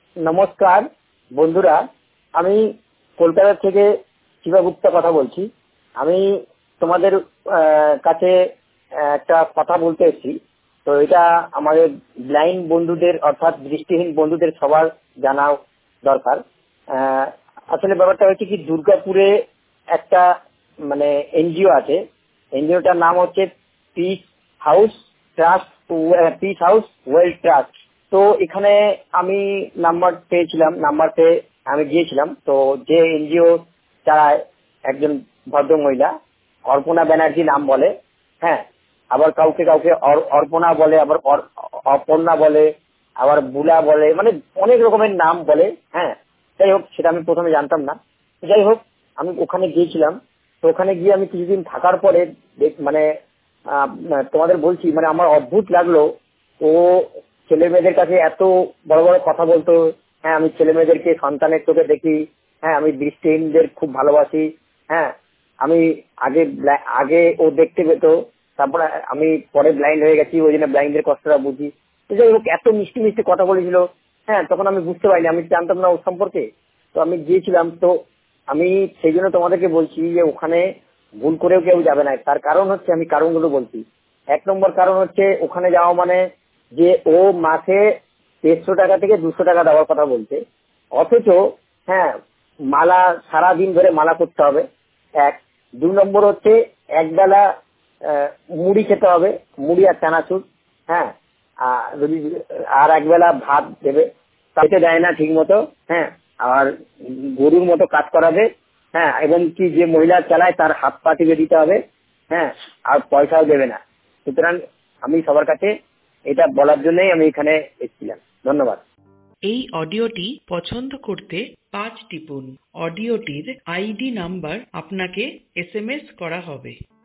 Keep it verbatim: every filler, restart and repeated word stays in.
নমস্কার বন্ধুরা, আমি কলকাতা থেকে শিবা গুপ্তা কথা বলছি। আমি তোমাদের কাছে একটা কথা বলতে এসেছি। তো এটা আমাদের ব্লাইন্ড বন্ধুদের অর্থাৎ দৃষ্টিহীন বন্ধুদের সবার জানা দরকার। আসলে ব্যাপারটা হচ্ছে কি, দুর্গাপুরে একটা মানে এনজিও আছে। এনজিওটার নাম হচ্ছে peace house trust peace house well trust. তো এখানে আমি নাম্বার পেয়েছিলাম, নাম্বার পেয়ে আমি গিয়েছিলাম। তো যে এনজিও চালায় একজন ভদ্র মহিলা, অর্পণা ব্যানার্জি নাম বলে। হ্যাঁ, আবার কাউকে কাউকে অর্পণা বলে, আবার অপর্ণা বলে, আবার বুলা বলে, মানে অনেক রকমের নাম বলে। হ্যাঁ, যাই হোক, সেটা আমি প্রথমে জানতাম না। যাই হোক, আমি ওখানে গিয়েছিলাম। তো ওখানে গিয়ে আমি কিছুদিন থাকার পরে মানে তোমাদের বলছি, মানে আমার অদ্ভুত লাগলো। ও ছেলে মেয়েদের কাছে এত বড় বড় কথা বলতো। হ্যাঁ, আমি ছেলে মেয়েদেরকে সন্তানের চোখে দেখি। হ্যাঁ, আমি দৃষ্টিহীনদের খুব ভালোবাসি। হ্যাঁ, আমি আগে আগে ও দেখতে পেত, তারপরে আমি পরে ব্লাইন্ড হয়ে গেছি, ওই জন্য ব্লাইন্ডের কষ্টটা বুঝি। যাই হোক, এত মিষ্টি মিষ্টি কথা বলেছিল। হ্যাঁ, তখন আমি বুঝতে পারিনি, আমি জানতাম না ওর সম্পর্কে। তো আমি গিয়েছিলাম। তো আমি সেই জন্য তোমাদেরকে বলছি যে ওখানে ভুল করেও কেউ যাবে না। তার কারণ হচ্ছে, আমি কারণগুলো বলছি। এক নম্বর কারণ হচ্ছে, ওখানে যাওয়া মানে যে ও মাসে দেড়শো টাকা থেকে দুশো টাকা দেওয়ার কথা বলছে, অথচ হ্যাঁ মালা সারাদিন ধরে মালা করতে হবে এক। দুই নম্বর হচ্ছে একবেলা মুড়ি খেতে হবে, মুড়ি আর চানাচুর। হ্যাঁ, যদি আর একবেলা ভাত দেবে, তাতে দেয় না ঠিক মতো। হ্যাঁ, আর গরুর মতো কাজ করাবে। হ্যাঁ, এবং কি যে মহিলা চালায় তার হাত পা টিপে দিতে হবে। হ্যাঁ, আর পয়সাও দেবে না। সুতরাং আমি সবার কাছে এটা বলার জন্যই আমি এখানে এসেছিলাম। ধন্যবাদ। এই অডিওটি পছন্দ করতে পাঁচ টিপুন। অডিওটির আইডি নাম্বার আপনাকে এস এম এস করা হবে।